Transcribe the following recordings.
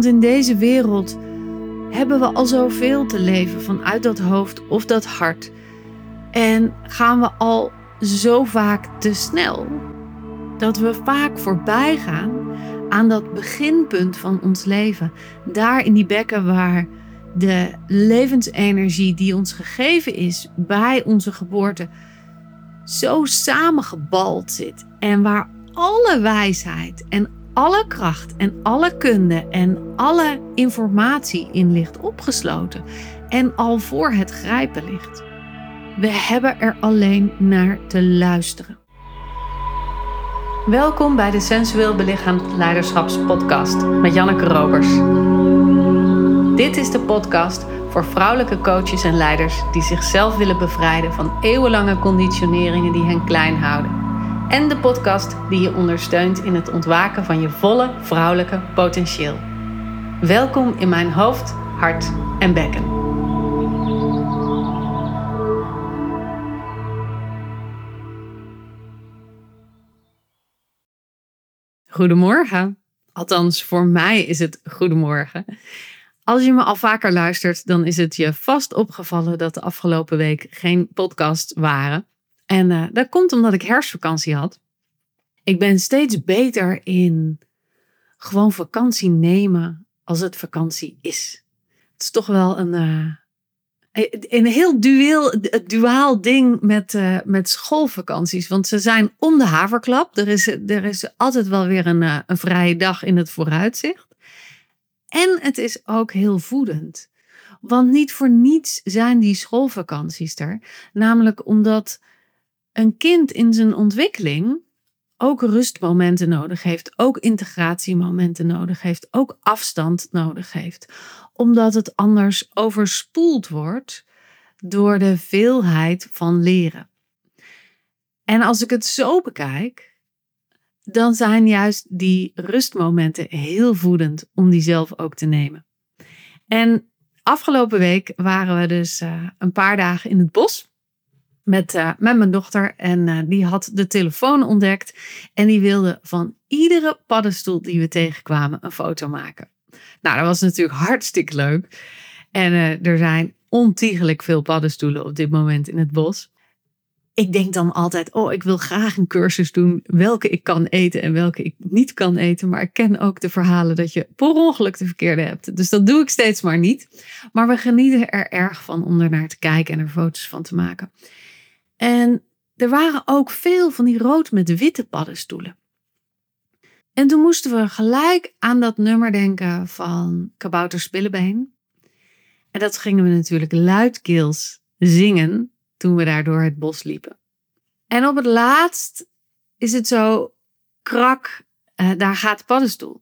Want in deze wereld hebben we al zoveel te leven vanuit dat hoofd of dat hart. En gaan we al zo vaak te snel dat we vaak voorbij gaan aan dat beginpunt van ons leven. Daar in die bekken waar de levensenergie die ons gegeven is bij onze geboorte zo samengebald zit. En waar alle wijsheid en alle kracht en alle kunde en alle informatie in ligt opgesloten. En al voor het grijpen ligt. We hebben er alleen naar te luisteren. Welkom bij de Sensueel Belichaamd Leiderschapspodcast met Janneke Robers. Dit is de podcast voor vrouwelijke coaches en leiders die zichzelf willen bevrijden van eeuwenlange conditioneringen die hen klein houden. En de podcast die je ondersteunt in het ontwaken van je volle vrouwelijke potentieel. Welkom in mijn hoofd, hart en bekken. Goedemorgen. Althans, voor mij is het goedemorgen. Als je me al vaker luistert, dan is het je vast opgevallen dat de afgelopen week geen podcasts waren. En dat komt omdat ik herfstvakantie had. Ik ben steeds beter in gewoon vakantie nemen als het vakantie is. Het is toch wel een heel duaal ding met schoolvakanties. Want ze zijn om de haverklap. Er is altijd wel weer een vrije dag in het vooruitzicht. En het is ook heel voedend. Want niet voor niets zijn die schoolvakanties er. Namelijk omdat een kind in zijn ontwikkeling ook rustmomenten nodig heeft. Ook integratiemomenten nodig heeft. Ook afstand nodig heeft. Omdat het anders overspoeld wordt door de veelheid van leren. En als ik het zo bekijk, dan zijn juist die rustmomenten heel voedend om die zelf ook te nemen. En afgelopen week waren we dus een paar dagen in het bos met mijn dochter. En die had de telefoon ontdekt en die wilde van iedere paddenstoel die we tegenkwamen een foto maken. Nou, dat was natuurlijk hartstikke leuk. En er zijn ontiegelijk veel paddenstoelen op dit moment in het bos. Ik denk dan altijd, ik wil graag een cursus doen welke ik kan eten en welke ik niet kan eten. Maar ik ken ook de verhalen dat je per ongeluk de verkeerde hebt. Dus dat doe ik steeds maar niet. Maar we genieten er erg van om er naar te kijken en er foto's van te maken. En er waren ook veel van die rood met witte paddenstoelen. En toen moesten we gelijk aan dat nummer denken van Kabouter Spillebeen. En dat gingen we natuurlijk luidkeels zingen toen we daar door het bos liepen. En op het laatst is het zo, krak, daar gaat de paddenstoel.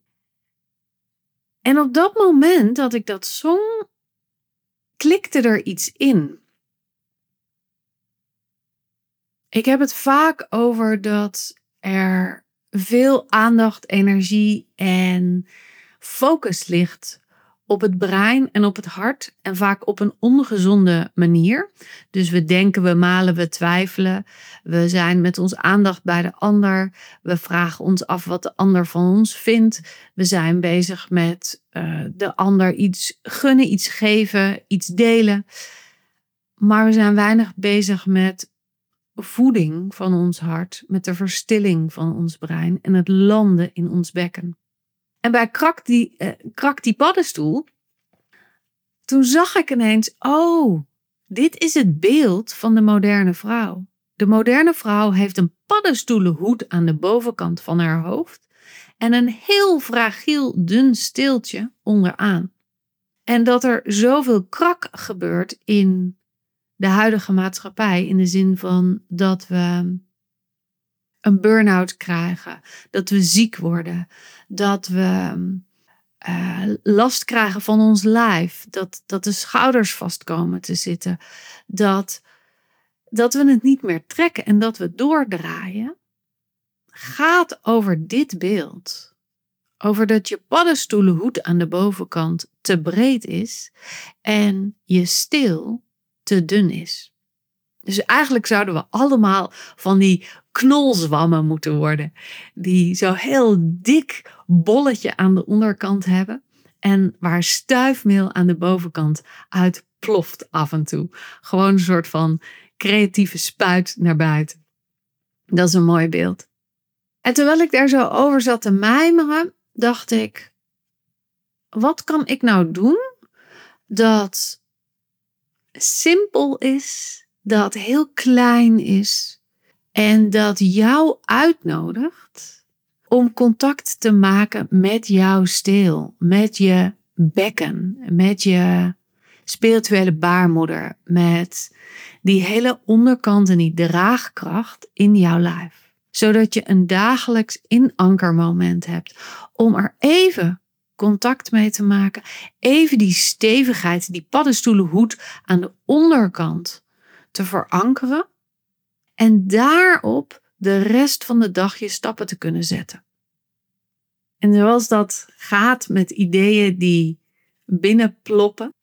En op dat moment dat ik dat zong, klikte er iets in. Ik heb het vaak over dat er veel aandacht, energie en focus ligt op het brein en op het hart en vaak op een ongezonde manier. Dus we denken, we malen, we twijfelen. We zijn met onze aandacht bij de ander. We vragen ons af wat de ander van ons vindt. We zijn bezig met de ander iets gunnen, iets geven, iets delen. Maar we zijn weinig bezig met voeding van ons hart, met de verstilling van ons brein en het landen in ons bekken. En bij krak die paddenstoel, toen zag ik ineens, dit is het beeld van de moderne vrouw. De moderne vrouw heeft een paddenstoelenhoed aan de bovenkant van haar hoofd en een heel fragiel dun steeltje onderaan. En dat er zoveel krak gebeurt in de huidige maatschappij, in de zin van dat we een burn-out krijgen, dat we ziek worden, dat we last krijgen van ons lijf, dat de schouders vast komen te zitten, dat we het niet meer trekken en dat we doordraaien, gaat over dit beeld. Over dat je paddenstoelenhoed aan de bovenkant te breed is en je steel te dun is. Dus eigenlijk zouden we allemaal van die knolzwammen moeten worden. Die zo heel dik bolletje aan de onderkant hebben. en waar stuifmeel aan de bovenkant uitploft af en toe. Gewoon een soort van creatieve spuit naar buiten. Dat is een mooi beeld. En terwijl ik daar zo over zat te mijmeren, dacht ik, wat kan ik nou doen dat simpel is, dat heel klein is en dat jou uitnodigt om contact te maken met jouw steel, met je bekken, met je spirituele baarmoeder, met die hele onderkant en die draagkracht in jouw lijf. Zodat je een dagelijks inankermoment hebt om er even contact mee te maken, even die stevigheid, die paddenstoelenhoed aan de onderkant te verankeren en daarop de rest van de dag je stappen te kunnen zetten. En zoals dat gaat met ideeën die binnenploppen,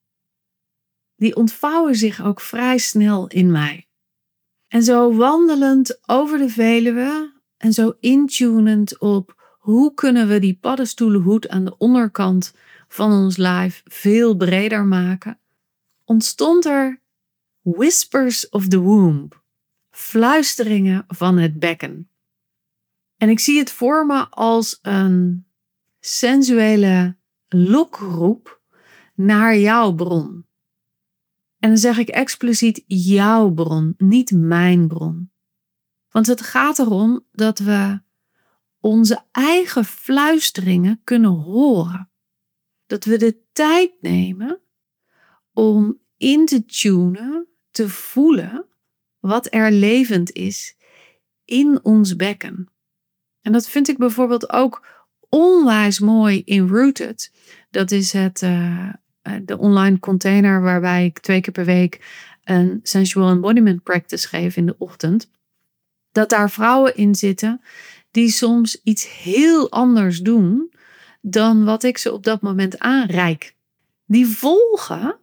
die ontvouwen zich ook vrij snel in mij. En zo wandelend over de Veluwe en zo intunend op hoe kunnen we die paddenstoelenhoed aan de onderkant van ons lijf veel breder maken, ontstond er Whispers of the Womb, fluisteringen van het bekken. En ik zie het voor me als een sensuele lokroep naar jouw bron. En dan zeg ik expliciet jouw bron, niet mijn bron. Want het gaat erom dat we onze eigen fluisteringen kunnen horen. Dat we de tijd nemen om in te tunen, te voelen wat er levend is in ons bekken. En dat vind ik bijvoorbeeld ook onwijs mooi in Rooted. Dat is de online container waarbij ik 2 keer per week een sensual embodiment practice geef in de ochtend. Dat daar vrouwen in zitten die soms iets heel anders doen dan wat ik ze op dat moment aanreik. Die volgen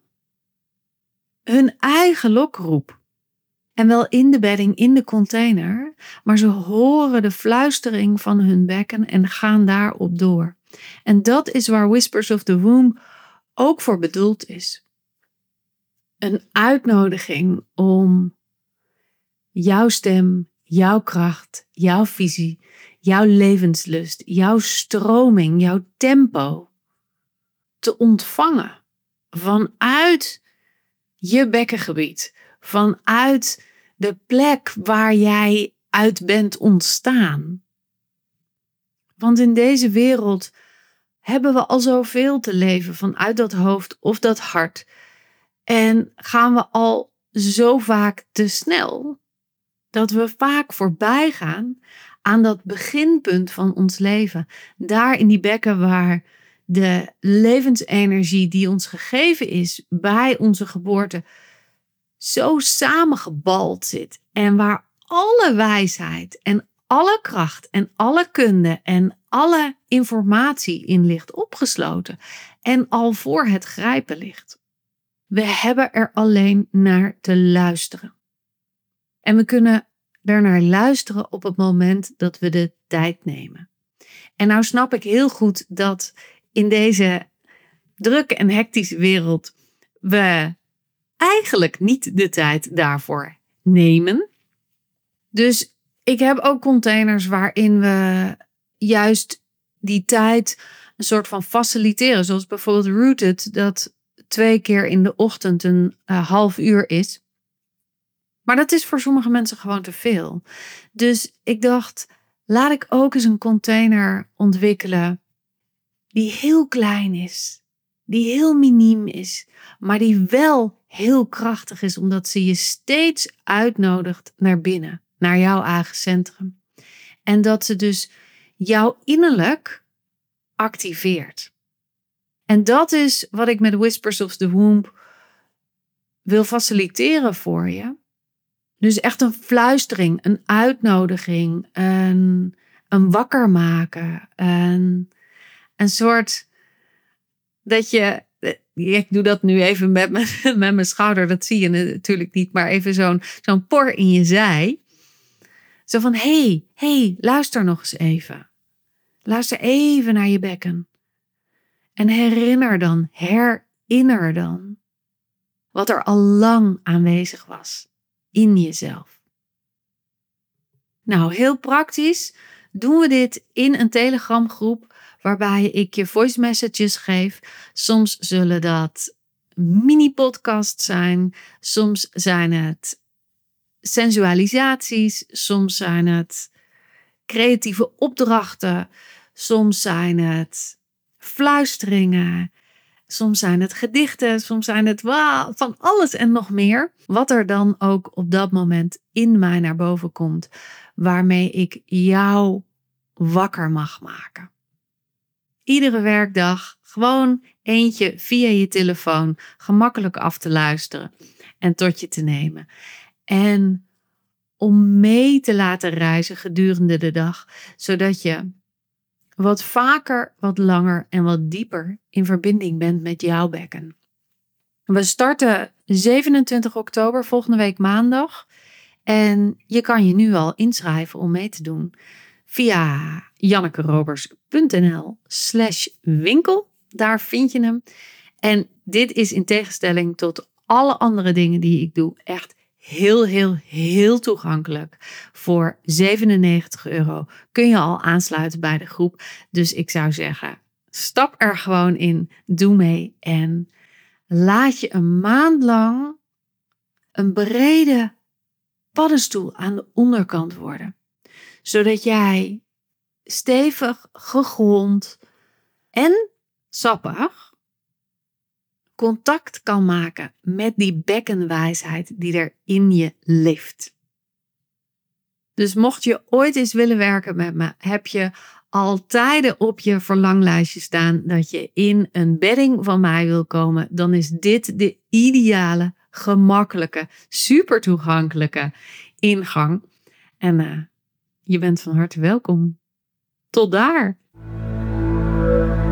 hun eigen lokroep. En wel in de bedding, in de container, maar ze horen de fluistering van hun bekken en gaan daarop door. En dat is waar Whispers of the Womb ook voor bedoeld is. Een uitnodiging om jouw stem, jouw kracht, jouw visie, jouw levenslust, jouw stroming, jouw tempo te ontvangen vanuit je bekkengebied, vanuit de plek waar jij uit bent ontstaan. Want in deze wereld hebben we al zoveel te leven vanuit dat hoofd of dat hart. En gaan we al zo vaak te snel dat we vaak voorbij gaan aan dat beginpunt van ons leven. Daar in die bekken waar de levensenergie die ons gegeven is bij onze geboorte zo samengebald zit. En waar alle wijsheid en alle kracht en alle kunde en alle informatie in ligt opgesloten. En al voor het grijpen ligt. We hebben er alleen naar te luisteren. En we kunnen er naar luisteren op het moment dat we de tijd nemen. En nou snap ik heel goed dat in deze drukke en hectische wereld we eigenlijk niet de tijd daarvoor nemen. Dus ik heb ook containers waarin we juist die tijd een soort van faciliteren. Zoals bijvoorbeeld Rooted, dat 2 keer in de ochtend een half uur is. Maar dat is voor sommige mensen gewoon te veel. Dus ik dacht, laat ik ook eens een container ontwikkelen die heel klein is. Die heel miniem is. Maar die wel heel krachtig is. Omdat ze je steeds uitnodigt naar binnen. Naar jouw eigen centrum. En dat ze dus jouw innerlijk activeert. En dat is wat ik met Whispers of the Womb wil faciliteren voor je. Dus echt een fluistering, een uitnodiging, een wakker maken. Een soort dat je, ik doe dat nu even met mijn schouder, dat zie je natuurlijk niet, maar even zo'n por in je zij. Zo van, hey, luister nog eens even. Luister even naar je bekken. En herinner dan wat er al lang aanwezig was in jezelf. Nou, heel praktisch doen we dit in een Telegram groep waarbij ik je voice messages geef. Soms zullen dat mini-podcasts zijn, soms zijn het sensualisaties, soms zijn het creatieve opdrachten, soms zijn het fluisteringen, soms zijn het gedichten, soms zijn het van alles en nog meer. Wat er dan ook op dat moment in mij naar boven komt, waarmee ik jou wakker mag maken. Iedere werkdag gewoon eentje via je telefoon gemakkelijk af te luisteren en tot je te nemen. En om mee te laten reizen gedurende de dag, zodat je wat vaker, wat langer en wat dieper in verbinding bent met jouw bekken. We starten 27 oktober, volgende week maandag. En je kan je nu al inschrijven om mee te doen via jannekerobers.nl/winkel. Daar vind je hem. En dit is in tegenstelling tot alle andere dingen die ik doe echt heel toegankelijk. Voor €97 kun je al aansluiten bij de groep. Dus ik zou zeggen, stap er gewoon in, doe mee en laat je een maand lang een brede paddenstoel aan de onderkant worden. Zodat jij stevig, gegrond en sappig contact kan maken met die bekkenwijsheid die er in je leeft. Dus mocht je ooit eens willen werken met me, heb je al tijden op je verlanglijstje staan dat je in een bedding van mij wil komen, dan is dit de ideale, gemakkelijke, super toegankelijke ingang. En je bent van harte welkom. Tot daar!